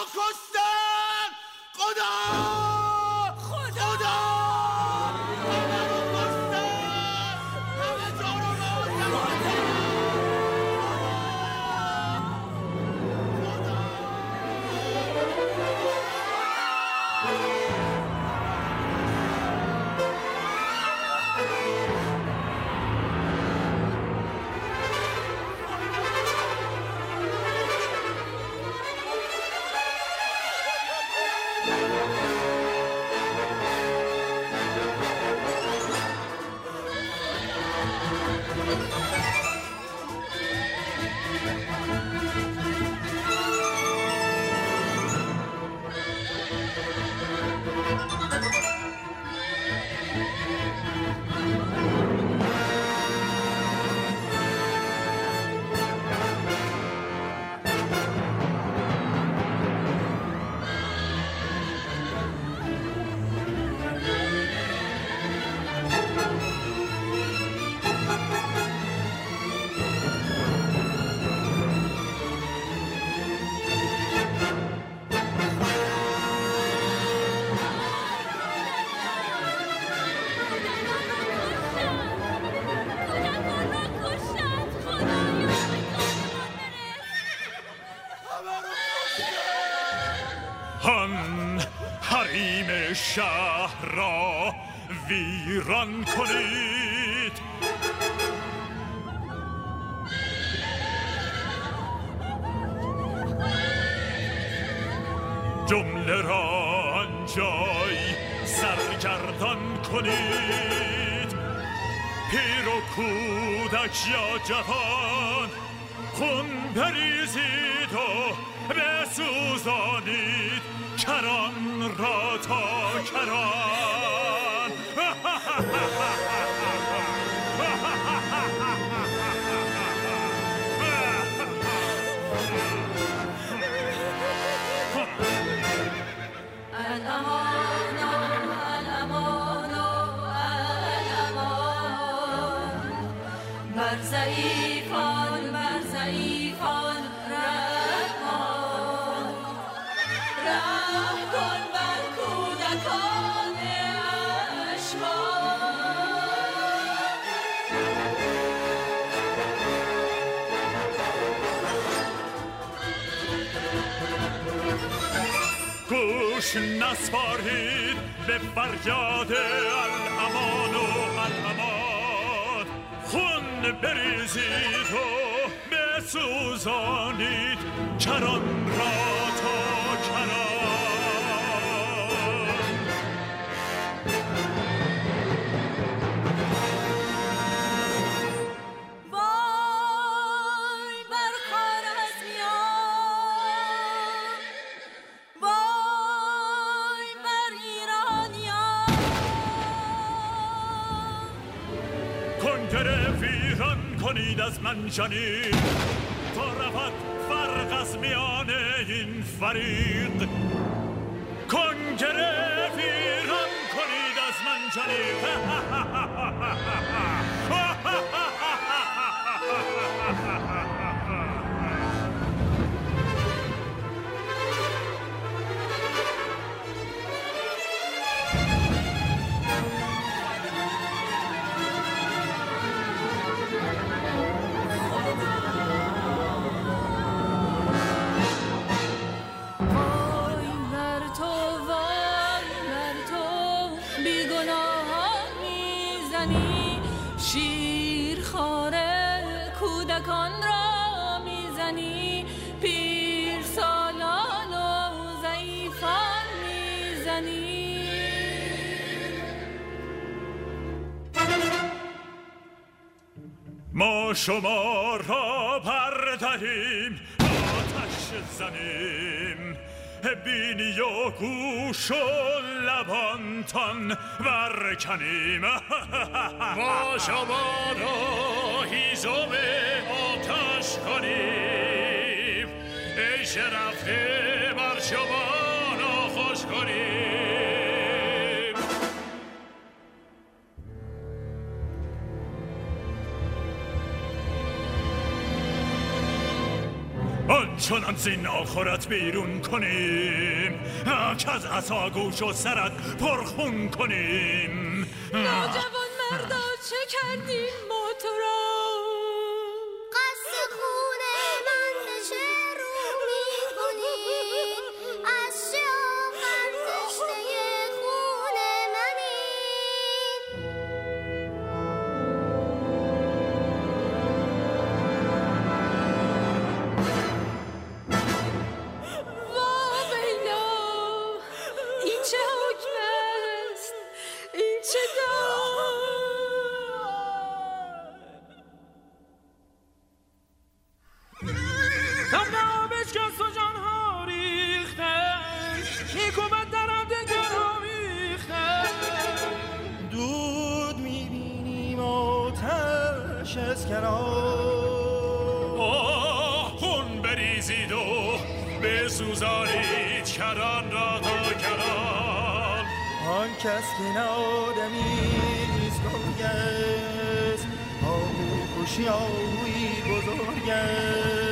کشتن. خدا حریم شهر را ویران کنید. جمله را آنجای سرگردان کنید. پیر و کودک یا جوان خون بریزید و بسوزانید کران را تا کران. بر ضعیفان رحمان، رحم کن بر کودکان گوش نسپارید به فریاد الامان و الامان. خون بریزید و بسوزانید کران را تا کران. کنید از منجنیق تا رود فرق از میان این فریق. کنگره ویران کنید از منجنیق. کودکان را میزنی، پیر سالان و ضعیفان میزنی. ما شما را برداریم، آتش زنیم، بینی و گوش و لبانتان برکنیم. ما شما را هیزم آتش کنیم، عیش رفته بر شما ناخوش کنیم. آنچنان زین آخرت بیرون کنیم که از عصا گوش و سرت پرخون کنیم. ناجوان مردا چه کردیم ما تو را؟ قصد خون من بشه رو میکنیم، از چه آخر تشنه خون منیم. وا ویلا، این چه حکم است؟ این چه تبنا بشکست و جانها ریختن، نیکو بد در هم دگر آمیختن. دود میبینیم آتش از کنار، خون بریزید و بسوزانید کران را تا کران. آن کس که نه آدمیست گرگ است، آهو کشی آهوی بزرگ است.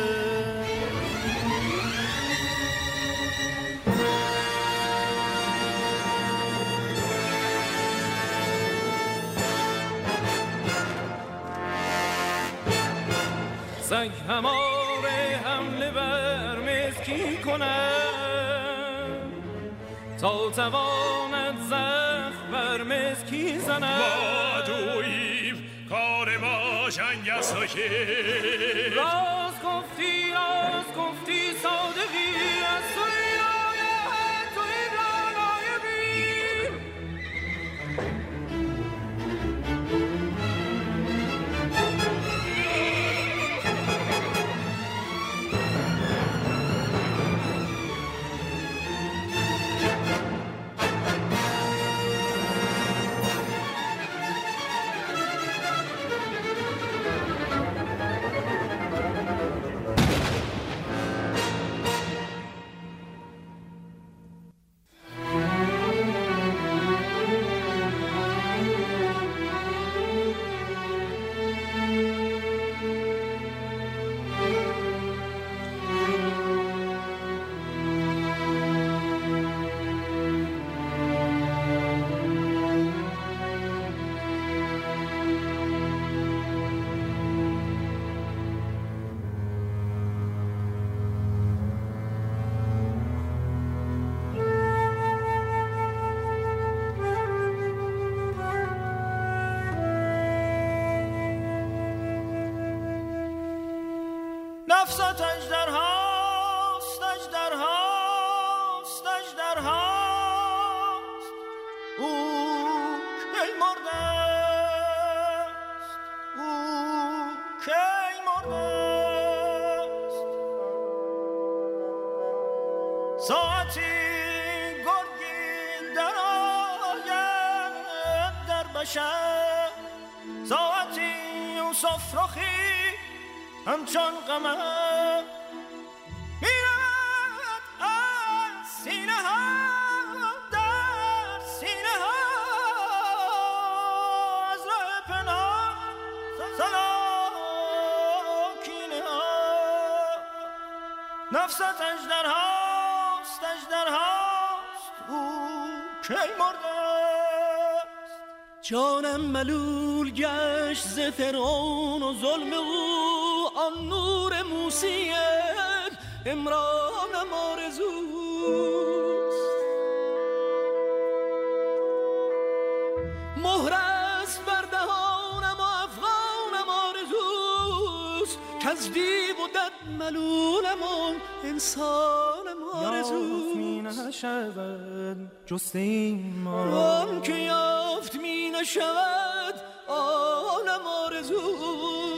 سنگ هماره حمله بر مسکی کنن، تا تواند زخم بر مسکی زنن. ما دوییم کار ما جنگ است و که راست گفتی صادقی، از توی آید توی رانای بیم. نفست اژدرهاست، اژدرهاست، اژدرهاست. او کی مرده است، او کی مرده است. ساعتی گرگی در آید در بشر، ساعتی یوسف رخی همچون قمر میرد از سینه ها در سینه ها، از راه پناه سلاکینه ها. نفست اژدرهاست، اژدرهاست. او کی مرده است. جانم ملول گشت ز فرعون و ظلم او، آن نور موسی امرانم آرزوست. مهر است بر دهانم و افغانم آرزوست، که از دیو و دد ملولم و انسانم آرزوست. می نشود جست این ما، آن که یافت می نشود آنم آرزوست.